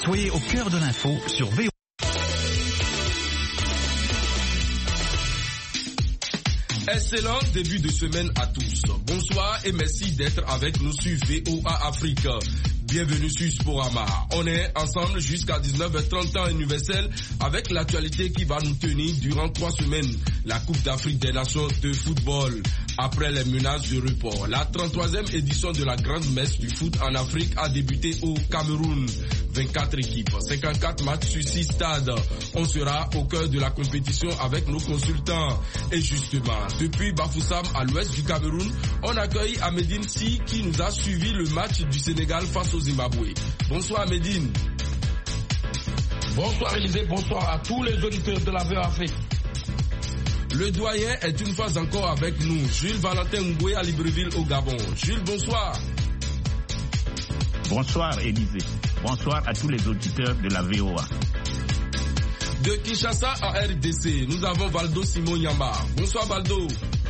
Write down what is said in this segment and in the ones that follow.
Soyez au cœur de l'info sur VOA. Excellent début de semaine à tous. Bonsoir et merci d'être avec nous sur VOA Afrique. Bienvenue sur Sporama. On est ensemble jusqu'à 19h30 temps universel avec l'actualité qui va nous tenir durant 3 semaines. La Coupe d'Afrique des Nations de football. Après les menaces de report, la 33e édition de la grande messe du foot en Afrique a débuté au Cameroun. 24 équipes, 54 matchs sur 6 stades. On sera au cœur de la compétition avec nos consultants. Et justement, depuis Bafoussam à l'ouest du Cameroun, on accueille Ahmedine Si qui nous a suivi le match du Sénégal face au Zimbabwe. Bonsoir Ahmedine. Bonsoir Élisée, bonsoir à tous les auditeurs de la VOA Afrique. Le doyen est une fois encore avec nous, Jules Valentin Ngoué à Libreville au Gabon. Jules, bonsoir. Bonsoir Élisée. Bonsoir à tous les auditeurs de la VOA. De Kinshasa en RDC, nous avons Valdo Simon Yamba. Bonsoir Valdo.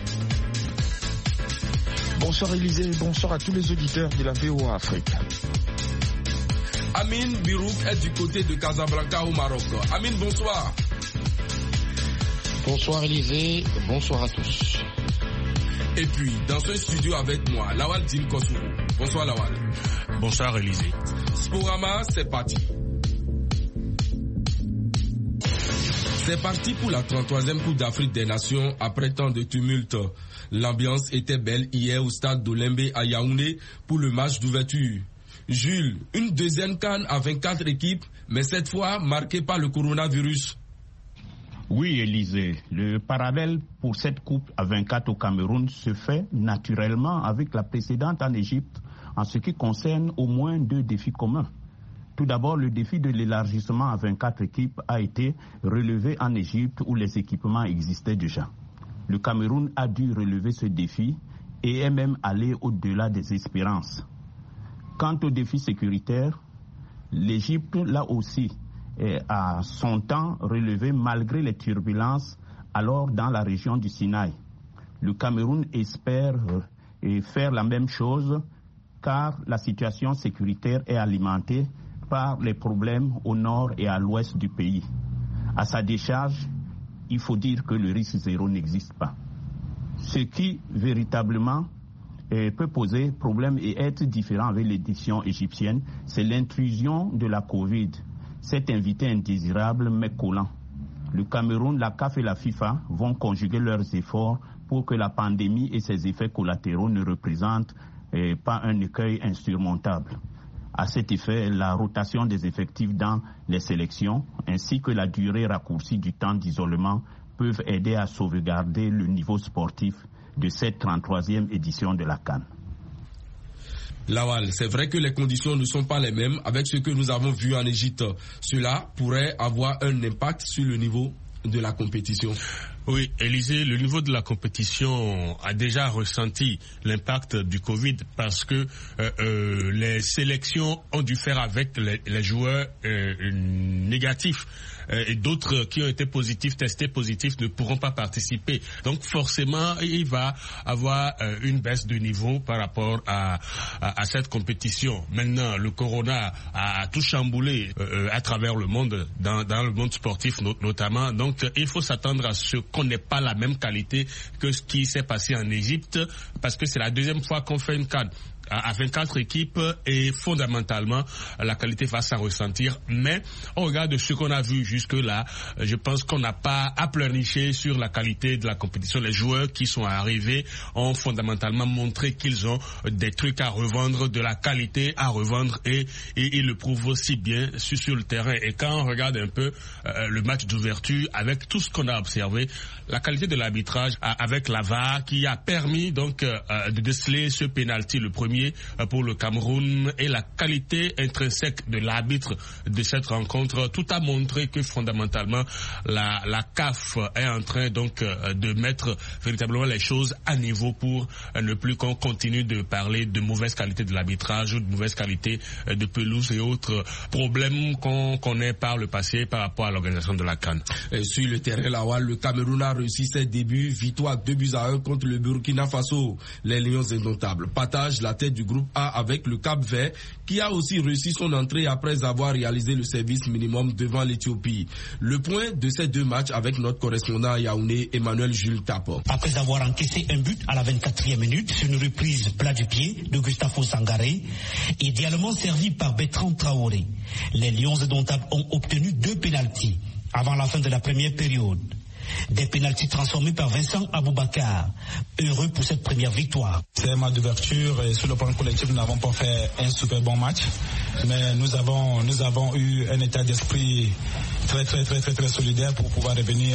Bonsoir Élisée, bonsoir à tous les auditeurs de la VOA Afrique. Amine Birouk est du côté de Casablanca au Maroc. Amine, bonsoir. Bonsoir Élisée, bonsoir à tous. Et puis, dans ce studio avec moi, Lawal Dim Kosovo. Bonsoir Lawal. Bonsoir Élisée. Sporama, c'est parti. C'est parti pour la 33e Coupe d'Afrique des Nations après tant de tumulte. L'ambiance était belle hier au stade d'Olembe à Yaoundé pour le match d'ouverture. Jules, une deuxième CAN à 24 équipes, mais cette fois marquée par le coronavirus. Oui, Élisée, le parallèle pour cette coupe à 24 au Cameroun se fait naturellement avec la précédente en Égypte en ce qui concerne au moins 2 défis communs. Tout d'abord, le défi de l'élargissement à 24 équipes a été relevé en Égypte où les équipements existaient déjà. Le Cameroun a dû relever ce défi et est même allé au-delà des espérances. Quant au défi sécuritaire, l'Égypte, là aussi, à son temps relevé malgré les turbulences alors dans la région du Sinaï. Le Cameroun espère faire la même chose car la situation sécuritaire est alimentée par les problèmes au nord et à l'ouest du pays. À sa décharge, il faut dire que le risque zéro n'existe pas. Ce qui véritablement peut poser problème et être différent avec l'édition égyptienne, c'est l'intrusion de la Covid. Cet invité indésirable mais collant. Le Cameroun, la CAF et la FIFA vont conjuguer leurs efforts pour que la pandémie et ses effets collatéraux ne représentent pas un écueil insurmontable. À cet effet, la rotation des effectifs dans les sélections ainsi que la durée raccourcie du temps d'isolement peuvent aider à sauvegarder le niveau sportif de cette 33e édition de la CAN. Lawal, c'est vrai que les conditions ne sont pas les mêmes avec ce que nous avons vu en Égypte. Cela pourrait avoir un impact sur le niveau de la compétition. Oui, Élisée, le niveau de la compétition a déjà ressenti l'impact du Covid parce que les sélections ont dû faire avec les joueurs négatifs. Et d'autres qui ont été testés positifs ne pourront pas participer. Donc forcément, il va avoir une baisse de niveau par rapport à cette compétition. Maintenant, le corona a tout chamboulé à travers le monde, dans le monde sportif notamment. Donc il faut s'attendre à ce qu'on n'ait pas la même qualité que ce qui s'est passé en Égypte, parce que c'est la deuxième fois qu'on fait une CAN à 24 équipes et fondamentalement la qualité va s'en ressentir, mais au regard de ce qu'on a vu jusque-là, je pense qu'on n'a pas à pleurnicher sur la qualité de la compétition. Les joueurs qui sont arrivés ont fondamentalement montré qu'ils ont des trucs à revendre, de la qualité à revendre et ils le prouvent aussi bien sur le terrain. Et quand on regarde un peu le match d'ouverture, avec tout ce qu'on a observé, la qualité de l'arbitrage avec la VAR qui a permis donc de déceler ce penalty, le premier pour le Cameroun, et la qualité intrinsèque de l'arbitre de cette rencontre, tout a montré que fondamentalement la CAF est en train donc de mettre véritablement les choses à niveau pour ne plus qu'on continue de parler de mauvaise qualité de l'arbitrage ou de mauvaise qualité de pelouse et autres problèmes qu'on connaît par le passé par rapport à l'organisation de la CAN. Sur le terrain là-bas, le Cameroun a réussi ses débuts, victoire 2-1 contre le Burkina Faso. Les Lions indomptables partagent la tête tête du groupe A avec le Cap-Vert, qui a aussi réussi son entrée après avoir réalisé le service minimum devant l'Éthiopie. Le point de ces deux matchs avec notre correspondant à Yaoundé, Emmanuel Jules Tapo. Après avoir encaissé un but à la 24e minute sur une reprise plat du pied de Gustavo Sangaré, idéalement servi par Bertrand Traoré, les Lions indomptables ont obtenu 2 pénaltys avant la fin de la première période. Des pénaltys transformés par Vincent Aboubakar. Heureux pour cette première victoire. C'est un match d'ouverture et sur le plan collectif, nous n'avons pas fait un super bon match. Mais nous avons eu un état d'esprit très solidaire pour pouvoir revenir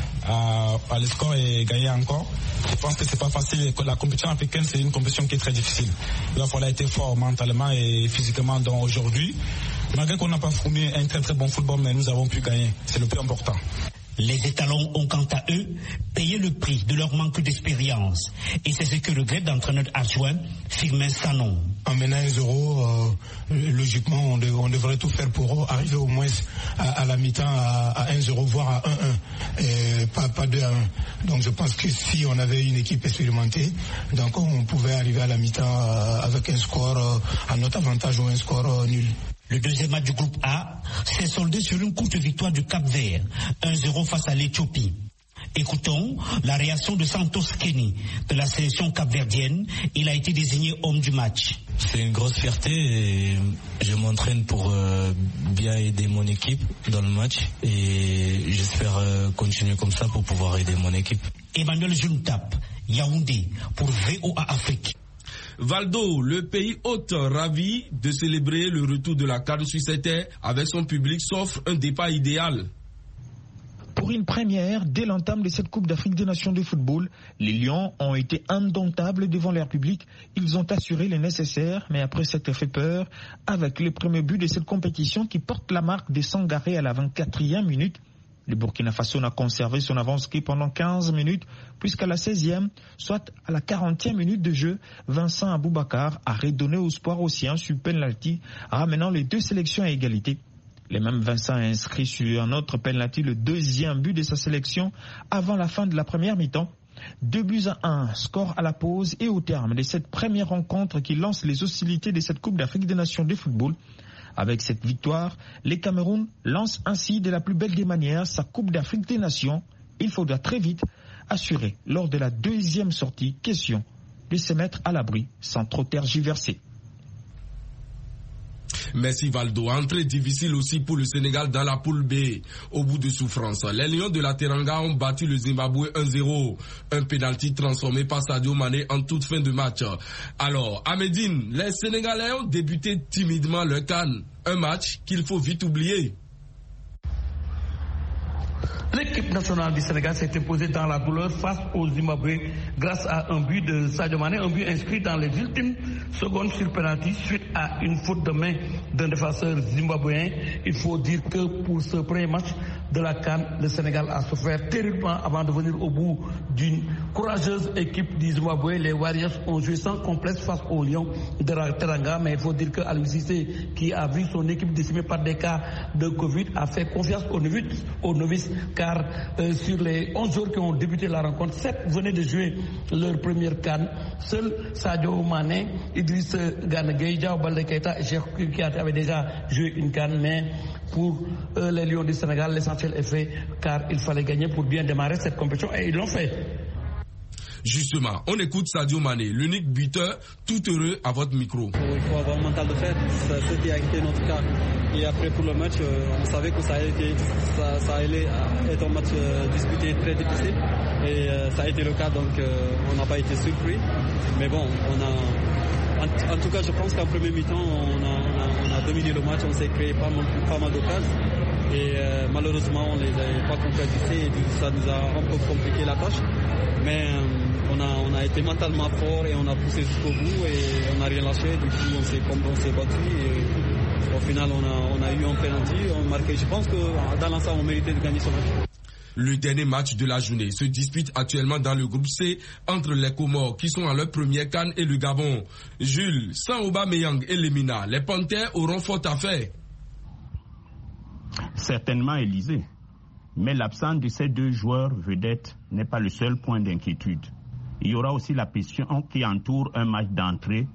à l'escore et gagner encore. Je pense que c'est pas facile. La compétition africaine, c'est une compétition qui est très difficile. Il va falloir être fort mentalement et physiquement. Donc aujourd'hui, malgré qu'on n'a pas fourni un très bon football, mais nous avons pu gagner. C'est le plus important. Les étalons ont quant à eux payé le prix de leur manque d'expérience. Et c'est ce que regrette l'entraîneur adjoint Firmin Sanon. En menant 1-0, logiquement, on devrait tout faire pour arriver au moins à la mi-temps à 1-0, voire à 1-1, et pas 2-1. Donc je pense que si on avait une équipe expérimentée, donc on pouvait arriver à la mi-temps avec un score à notre avantage ou un score nul. Le deuxième match du groupe A s'est soldé sur une courte victoire du Cap-Vert, 1-0 face à l'Éthiopie. Écoutons la réaction de Santos Kenny de la sélection capverdienne. Il a été désigné homme du match. C'est une grosse fierté et je m'entraîne pour bien aider mon équipe dans le match et j'espère continuer comme ça pour pouvoir aider mon équipe. Emmanuel Juntap, Yaoundé pour VOA Afrique. Valdo, le pays hôte ravi de célébrer le retour de la CAN sur ses terres avec son public, s'offre un départ idéal. Pour une première, dès l'entame de cette Coupe d'Afrique des Nations de football, les Lions ont été indomptables devant leur public. Ils ont assuré le nécessaire, mais après s'être fait peur, avec le premier but de cette compétition qui porte la marque de Sangaré à la 24e minute. Le Burkina Faso n'a conservé son avance que pendant 15 minutes, puisqu'à la 16e, soit à la 40e minute de jeu, Vincent Aboubakar a redonné au Espoir océan sur penalty, ramenant les deux sélections à égalité. Le même Vincent a inscrit sur un autre penalty le deuxième but de sa sélection avant la fin de la première mi-temps. 2-1, score à la pause et au terme de cette première rencontre qui lance les hostilités de cette Coupe d'Afrique des Nations de football. Avec cette victoire, les Cameroun lancent ainsi de la plus belle des manières sa Coupe d'Afrique des Nations. Il faudra très vite assurer lors de la deuxième sortie, question de se mettre à l'abri sans trop tergiverser. Merci Valdo. Entrée difficile aussi pour le Sénégal dans la poule B. Au bout de souffrance, les Lions de la Teranga ont battu le Zimbabwe 1-0. Un pénalty transformé par Sadio Mané en toute fin de match. Alors, à Médine, les Sénégalais ont débuté timidement le CAN. Un match qu'il faut vite oublier. L'équipe nationale du Sénégal s'est imposée dans la douleur face au Zimbabwe grâce à un but de Sadio Mané, un but inscrit dans les ultimes secondes sur penalty suite à une faute de main d'un défenseur zimbabwéen. Il faut dire que pour ce premier match de la CAN, le Sénégal a souffert terriblement avant de venir au bout d'une courageuse équipe du Zimbabwe. Les Warriors ont joué sans complexe face aux Lions de la Teranga, mais il faut dire que Aliou Cissé, qui a vu son équipe décimée par des cas de Covid, a fait confiance aux novices, car sur les 11 joueurs qui ont débuté la rencontre, 7 venaient de jouer leur première CAN. Seuls Sadio Mané, Idriss Gana Gueye, Diao Baldé Keita et Cheikh Kouyaté avaient déjà joué une CAN, mais pour les Lions du Sénégal, l'essentiel est fait, car il fallait gagner pour bien démarrer cette compétition et ils l'ont fait. Justement, on écoute Sadio Mané, l'unique buteur, tout heureux à votre micro. Il faut avoir un mental de fer, c'est ce qui a été notre cas. Et après pour le match, on savait que ça allait être un match disputé très difficile. Et ça a été le cas, donc on n'a pas été surpris. Mais bon, en tout cas, je pense qu'en premier mi-temps, on a dominé le match, on s'est créé pas mal d'occasions. Et malheureusement, on ne les a pas concrétisés et ça nous a un peu compliqué la tâche. Mais on a été mentalement fort et on a poussé jusqu'au bout et on n'a rien lâché. Du coup, on s'est battu et au final, on a eu un penalty, on a marqué. Je pense que dans l'ensemble, on méritait de gagner ce match. Le dernier match de la journée se dispute actuellement dans le groupe C entre les Comores qui sont à leur première CAN et le Gabon. Jules, sans Aubameyang et Lemina, les Panthères auront faute à faire. Certainement, Élysée. Mais l'absence de ces deux joueurs vedettes n'est pas le seul point d'inquiétude. Il y aura aussi la pression qui entoure un match d'entrée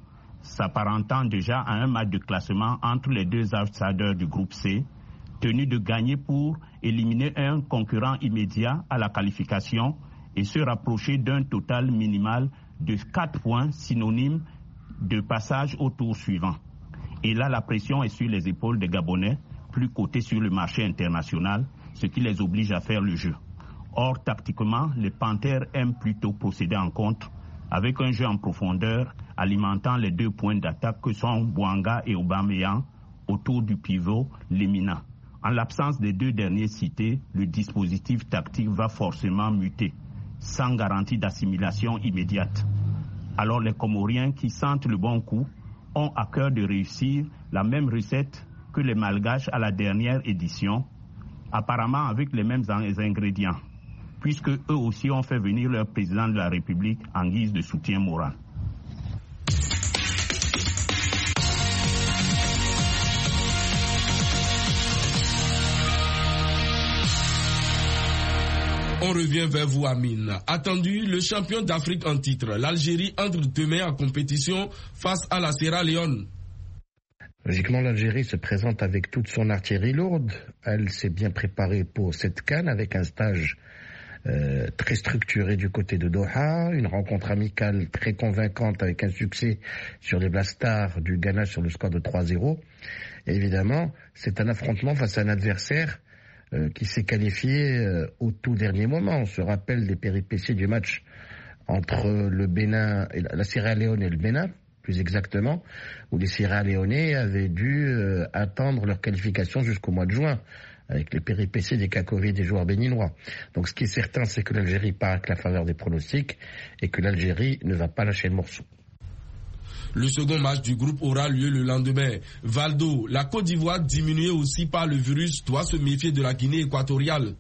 s'apparentant déjà à un match de classement entre les deux outsiders du groupe C, tenu de gagner pour éliminer un concurrent immédiat à la qualification et se rapprocher d'un total minimal de 4 points synonyme de passage au tour suivant. Et là, la pression est sur les épaules des Gabonais, plus cotés sur le marché international, ce qui les oblige à faire le jeu. Or, tactiquement, les Panthères aiment plutôt procéder en contre, avec un jeu en profondeur alimentant les 2 points d'attaque que sont Bouanga et Aubameyang autour du pivot Lemina. En l'absence des 2 derniers cités, le dispositif tactique va forcément muter, sans garantie d'assimilation immédiate. Alors les Comoriens qui sentent le bon coup ont à cœur de réussir la même recette que les Malgaches à la dernière édition, apparemment avec les mêmes ingrédients, puisque eux aussi ont fait venir leur président de la République en guise de soutien moral. On revient vers vous, Amine. Attendu, le champion d'Afrique en titre, l'Algérie entre demain en compétition face à la Sierra Leone. Logiquement, l'Algérie se présente avec toute son artillerie lourde. Elle s'est bien préparée pour cette CAN avec un stage très structuré du côté de Doha, une rencontre amicale très convaincante avec un succès sur les Black Stars du Ghana sur le score de 3-0. Et évidemment, c'est un affrontement face à un adversaire qui s'est qualifié au tout dernier moment. On se rappelle des péripéties du match entre le Bénin, et la Sierra Leone et le Bénin, plus exactement, où les Sierra Leonais avaient dû attendre leur qualification jusqu'au mois de juin, avec les péripéties des cas Covid des joueurs béninois. Donc ce qui est certain, c'est que l'Algérie part avec la faveur des pronostics et que l'Algérie ne va pas lâcher le morceau. Le second match du groupe aura lieu le lendemain. Valdo, la Côte d'Ivoire, diminuée aussi par le virus, doit se méfier de la Guinée équatoriale.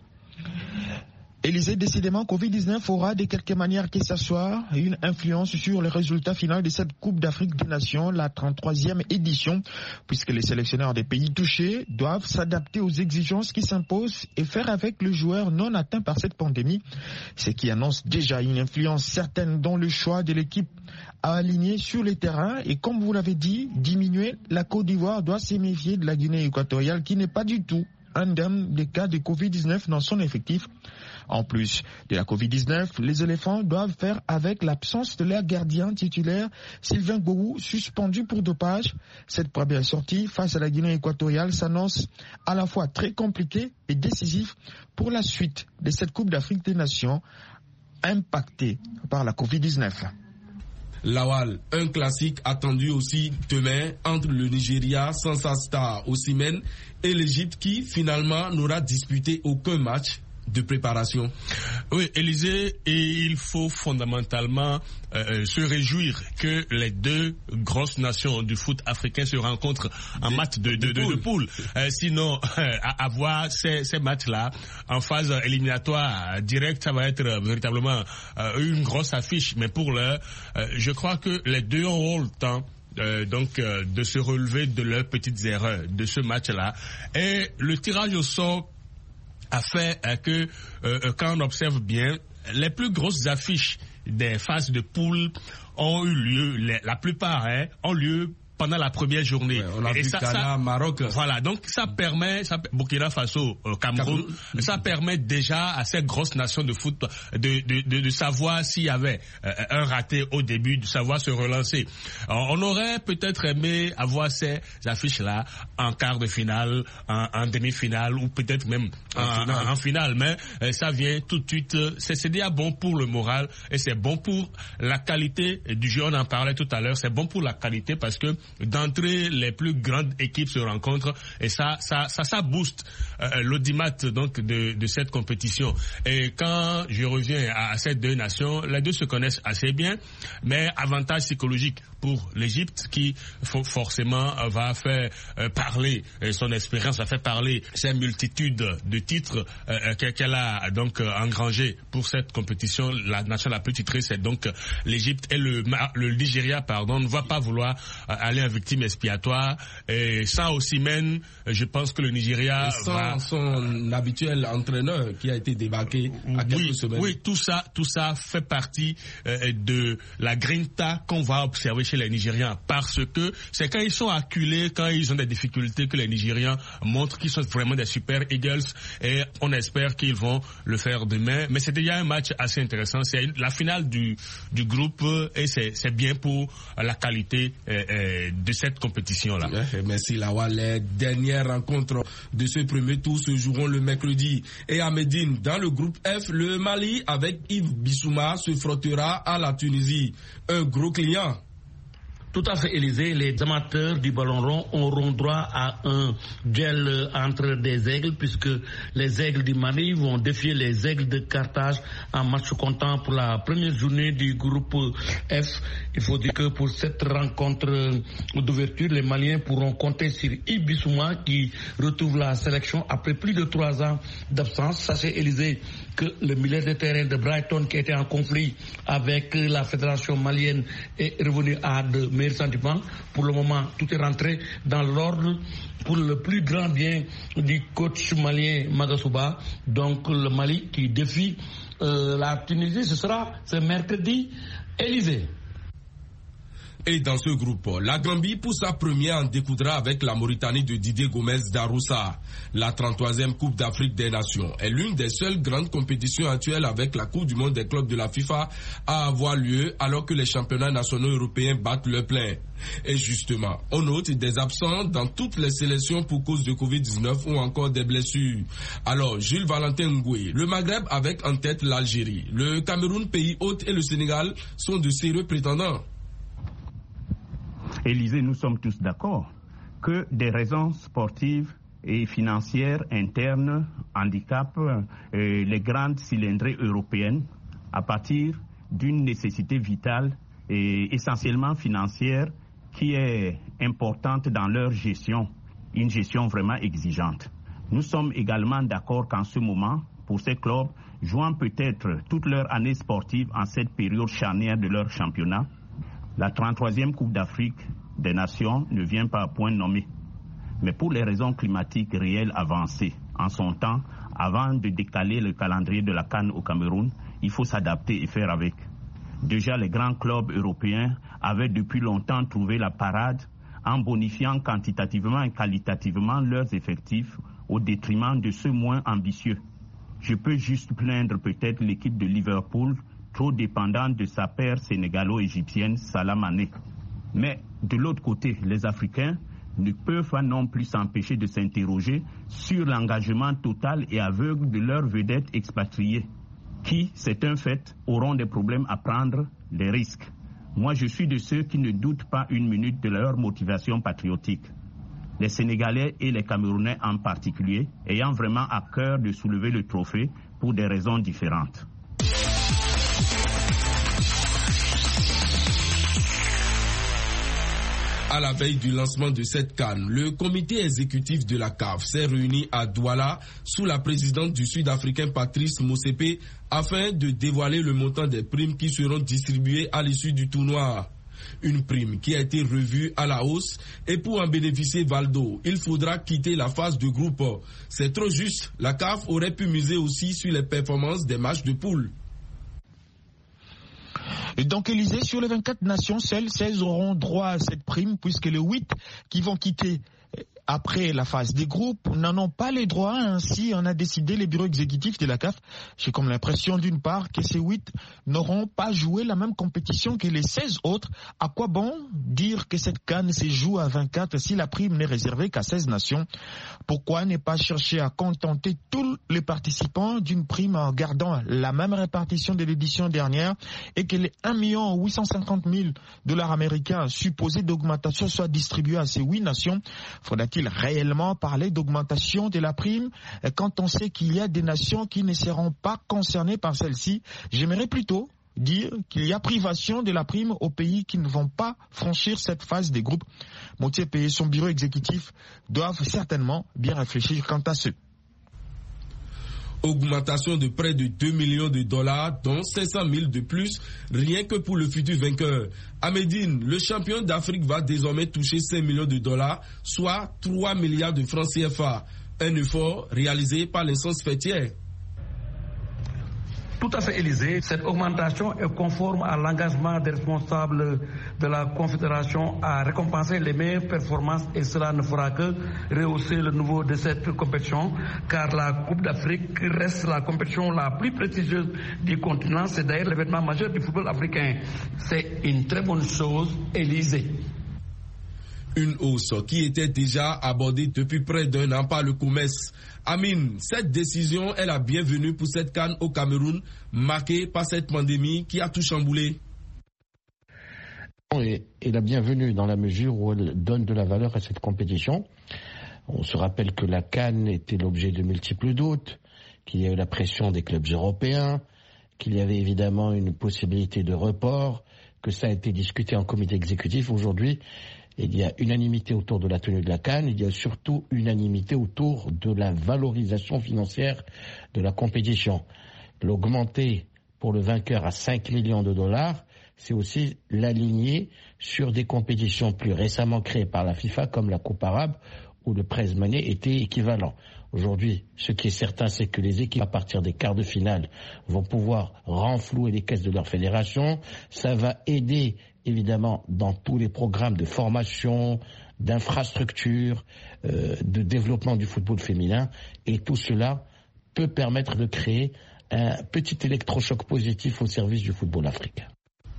Élysée, décidément, Covid-19 aura de quelque manière que ce soit une influence sur le résultat final de cette Coupe d'Afrique des Nations, la 33e édition, puisque les sélectionneurs des pays touchés doivent s'adapter aux exigences qui s'imposent et faire avec le joueur non atteint par cette pandémie, ce qui annonce déjà une influence certaine dans le choix de l'équipe à aligner sur les terrains. Et comme vous l'avez dit, diminuer, la Côte d'Ivoire doit se méfier de la Guinée équatoriale qui n'est pas du tout un des cas de Covid-19 dans son effectif. En plus de la Covid-19, les éléphants doivent faire avec l'absence de leur gardien titulaire, Sylvain Gbagbo, suspendu pour dopage. Cette première sortie face à la Guinée équatoriale s'annonce à la fois très compliquée et décisive pour la suite de cette Coupe d'Afrique des Nations impactée par la Covid-19. Lawal, un classique attendu aussi demain entre le Nigeria sans sa star Osimhen et l'Égypte qui finalement n'aura disputé aucun match de préparation. Oui, Élysée, et il faut fondamentalement se réjouir que les 2 grosses nations du foot africain se rencontrent en match de poule. Sinon, avoir ces matchs-là en phase éliminatoire directe, ça va être véritablement une grosse affiche. Mais pour l'heure, je crois que les 2 auront le temps de se relever de leurs petites erreurs de ce match-là. Et le tirage au sort a fait que, quand on observe bien, les plus grosses affiches des phases de poule ont eu lieu, la plupart ont lieu pendant la première journée. Ouais, on a vu Ghana, Maroc. Voilà, donc ça permet, Burkina Faso, Cameroun, ça permet déjà à ces grosses nations de foot de savoir s'il y avait un raté au début, de savoir se relancer. Alors, on aurait peut-être aimé avoir ces affiches-là en quart de finale, en demi-finale ou peut-être même en finale, mais ça vient tout de suite. C'est déjà bon pour le moral et c'est bon pour la qualité du jeu. On en parlait tout à l'heure, c'est bon pour la qualité parce que d'entrée, les plus grandes équipes se rencontrent et ça booste l'audimat donc de cette compétition. Et quand je reviens à ces 2 nations, les 2 se connaissent assez bien, mais avantage psychologique pour l'Égypte qui forcément va faire parler son expérience, va faire parler ces multitudes de titres qu'elle a donc engrangé pour cette compétition. La nation la plus titrée, c'est donc l'Égypte, et le Nigeria, ne va pas vouloir aller en victime expiatoire. Et sans Osimhen, je pense que le Nigeria va... son habituel entraîneur qui a été débarqué à quelques semaines. Oui, tout ça fait partie de la grinta qu'on va observer chez chez les Nigérians, parce que c'est quand ils sont acculés, quand ils ont des difficultés, que les Nigérians montrent qu'ils sont vraiment des super Eagles, et on espère qu'ils vont le faire demain. Mais c'est déjà un match assez intéressant, c'est la finale du groupe, et c'est bien pour la qualité de cette compétition-là. Merci Lawal. Les dernières rencontres de ce premier tour se joueront le mercredi. Et à Médine, dans le groupe F, le Mali avec Yves Bissouma se frottera à la Tunisie. Un gros client. Tout à fait, Élysée. Les amateurs du ballon rond auront droit à un duel entre des aigles, puisque les aigles du Mali vont défier les aigles de Carthage en match comptant pour la première journée du groupe F. Il faut dire que pour cette rencontre d'ouverture, les Maliens pourront compter sur Yves Bissouma qui retrouve la sélection après plus de 3 ans d'absence. Sachez, Élysée, que le milieu de terrain de Brighton, qui était en conflit avec la fédération malienne, est revenu à de meilleurs sentiments. Pour le moment, tout est rentré dans l'ordre pour le plus grand bien du coach malien Magasuba. Donc le Mali qui défie la Tunisie, ce mercredi, Élysée. Et dans ce groupe, la Gambie, pour sa première, en découdra avec la Mauritanie de Didier Gomez d'Aroussa. La 33e Coupe d'Afrique des Nations est l'une des seules grandes compétitions actuelles avec la Coupe du monde des clubs de la FIFA à avoir lieu alors que les championnats nationaux européens battent le plein. Et justement, on note des absents dans toutes les sélections pour cause de Covid-19 ou encore des blessures. Alors, Jules Valentin Ngoué, le Maghreb avec en tête l'Algérie, le Cameroun, pays hôte, et le Sénégal sont de sérieux prétendants. Élysée, nous sommes tous d'accord que des raisons sportives et financières internes handicapent les grandes cylindrées européennes à partir d'une nécessité vitale et essentiellement financière qui est importante dans leur gestion, une gestion vraiment exigeante. Nous sommes également d'accord qu'en ce moment, pour ces clubs, jouant peut-être toute leur année sportive en cette période charnière de leur championnat, la 33e Coupe d'Afrique des Nations ne vient pas à point nommé. Mais pour les raisons climatiques réelles avancées, en son temps, avant de décaler le calendrier de la CAN au Cameroun, il faut s'adapter et faire avec. Déjà, les grands clubs européens avaient depuis longtemps trouvé la parade en bonifiant quantitativement et qualitativement leurs effectifs au détriment de ceux moins ambitieux. Je peux juste plaindre peut-être l'équipe de Liverpool, trop dépendante de sa paire sénégalo-égyptienne Salah Mané. Mais de l'autre côté, les Africains ne peuvent pas non plus s'empêcher de s'interroger sur l'engagement total et aveugle de leurs vedettes expatriées, qui, c'est un fait, auront des problèmes à prendre des risques. Moi, je suis de ceux qui ne doutent pas une minute de leur motivation patriotique. Les Sénégalais et les Camerounais en particulier, ayant vraiment à cœur de soulever le trophée pour des raisons différentes. À la veille du lancement de cette CAN, le comité exécutif de la CAF s'est réuni à Douala sous la présidente du Sud-Africain Patrice Motsepe afin de dévoiler le montant des primes qui seront distribuées à l'issue du tournoi. Une prime qui a été revue à la hausse, et pour en bénéficier Valdo, il faudra quitter la phase de groupe. C'est trop juste, la CAF aurait pu miser aussi sur les performances des matchs de poule. Donc, Élysée, sur les 24 nations, seules 16 auront droit à cette prime, puisque les 8 qui vont quitter après la phase des groupes n'en ont pas les droits. Ainsi en a décidé les bureaux exécutifs de la CAF. J'ai comme l'impression d'une part que ces 8 n'auront pas joué la même compétition que les 16 autres. À quoi bon dire que cette CAN se joue à 24 si la prime n'est réservée qu'à 16 nations? Pourquoi ne pas chercher à contenter tous les participants d'une prime en gardant la même répartition de l'édition dernière et que les 1 850 000 $ américains supposés d'augmentation soient distribués à ces 8 nations? Faudra-t-il réellement parler d'augmentation de la prime quand on sait qu'il y a des nations qui ne seront pas concernées par celle-ci? J'aimerais plutôt dire qu'il y a privation de la prime aux pays qui ne vont pas franchir cette phase des groupes. Motsepe et son bureau exécutif doivent certainement bien réfléchir quant à ce. Augmentation de près de 2 millions de $, dont 500 000 de plus, rien que pour le futur vainqueur. À Médine, le champion d'Afrique va désormais toucher 5 millions de $, soit 3 milliards de francs CFA. Un effort réalisé par l'instance fêtière. Tout à fait, Élysée. Cette augmentation est conforme à l'engagement des responsables de la Confédération à récompenser les meilleures performances et cela ne fera que rehausser le niveau de cette compétition car la Coupe d'Afrique reste la compétition la plus prestigieuse du continent. C'est d'ailleurs l'événement majeur du football africain. C'est une très bonne chose, Élysée. Une hausse qui était déjà abordée depuis près d'un an par le COMES. Amine, cette décision est la bienvenue pour cette CAN au Cameroun, marquée par cette pandémie qui a tout chamboulé. Et la bienvenue dans la mesure où elle donne de la valeur à cette compétition. On se rappelle que la CAN était l'objet de multiples doutes, qu'il y a eu la pression des clubs européens, qu'il y avait évidemment une possibilité de report, que ça a été discuté en comité exécutif. Aujourd'hui, il y a unanimité autour de la tenue de la CAN, il y a surtout unanimité autour de la valorisation financière de la compétition. L'augmenter pour le vainqueur à 5 millions de dollars, c'est aussi l'aligner sur des compétitions plus récemment créées par la FIFA comme la Coupe arabe où le prize money était équivalent. Aujourd'hui, ce qui est certain, c'est que les équipes à partir des quarts de finale vont pouvoir renflouer les caisses de leur fédération. Ça va aider évidemment dans tous les programmes de formation, d'infrastructure, de développement du football féminin. Et tout cela peut permettre de créer un petit électrochoc positif au service du football africain.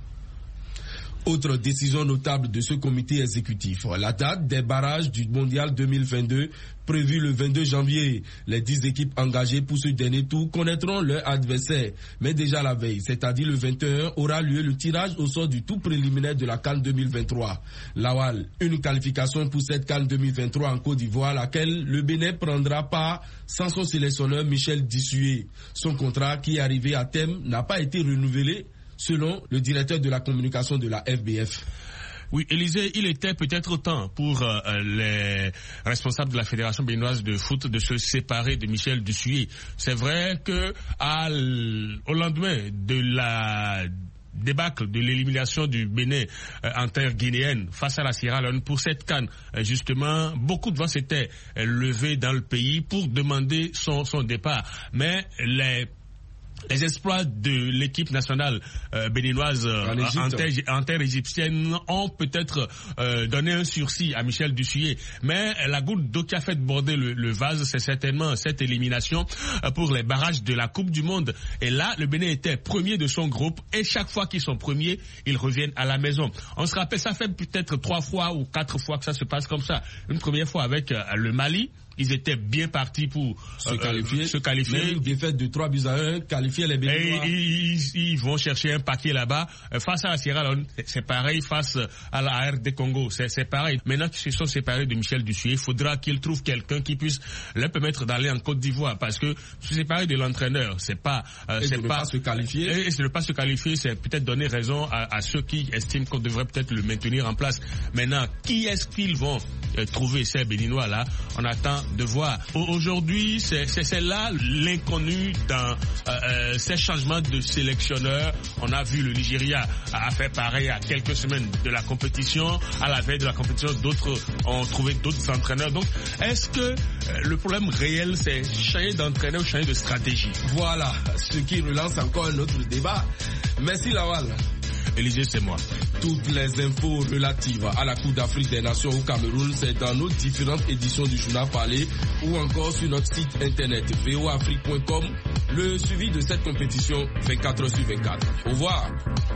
Autre décision notable de ce comité exécutif, la date des barrages du Mondial 2022 prévue le 22 janvier. Les 10 équipes engagées pour ce dernier tour connaîtront leur adversaire. Mais déjà la veille, c'est-à-dire le 21, aura lieu le tirage au sort du tout préliminaire de la CAN 2023. Lawal, une qualification pour cette CAN 2023 en Côte d'Ivoire, laquelle le Bénin prendra part sans son sélectionneur Michel Dissué. Son contrat qui est arrivé à terme n'a pas été renouvelé, selon le directeur de la communication de la FBF. Oui, Élysée, il était peut-être temps pour les responsables de la Fédération béninoise de foot de se séparer de Michel Dissué. C'est vrai que au lendemain de la débâcle de l'élimination du Bénin en terre guinéenne face à la Sierra Leone pour cette CAN, justement, beaucoup de voix s'étaient levées dans le pays pour demander son départ. Mais les exploits de l'équipe nationale béninoise en terre égyptienne ont peut-être donné un sursis à Michel Dissué. Mais la goutte d'eau qui a fait border le vase, c'est certainement cette élimination pour les barrages de la Coupe du Monde. Et là, le Bénin était premier de son groupe et chaque fois qu'ils sont premiers, ils reviennent à la maison. On se rappelle, ça fait peut-être 3 fois ou 4 fois que ça se passe comme ça. Une première fois avec le Mali. Ils étaient bien partis pour se qualifier. Mais une défaite de 3-1, qualifier les Béninois. Et ils vont chercher un paquet là-bas. Face à la Sierra Leone, c'est pareil. Face à la RD Congo, c'est pareil. Maintenant qu'ils se sont séparés de Michel Dissué, il faudra qu'ils trouvent quelqu'un qui puisse leur permettre d'aller en Côte d'Ivoire. Parce que se séparer de l'entraîneur, c'est pas se qualifier. Et de ne pas se qualifier, c'est peut-être donner raison à ceux qui estiment qu'on devrait peut-être le maintenir en place. Maintenant, qui est-ce qu'ils vont trouver ces Béninois-là? On attend de voir. Aujourd'hui, c'est là l'inconnu dans ces changements de sélectionneurs. On a vu le Nigeria a fait pareil à quelques semaines de la compétition. À la veille de la compétition, d'autres ont trouvé d'autres entraîneurs. Donc, est-ce que le problème réel, c'est changer d'entraîneur ou changer de stratégie? Voilà, ce qui relance encore un autre débat. Merci Lawal. Élysée, c'est moi. Toutes les infos relatives à la Coupe d'Afrique des Nations au Cameroun, c'est dans nos différentes éditions du journal parlé ou encore sur notre site internet voafrique.com. Le suivi de cette compétition 24h sur 24. Au revoir.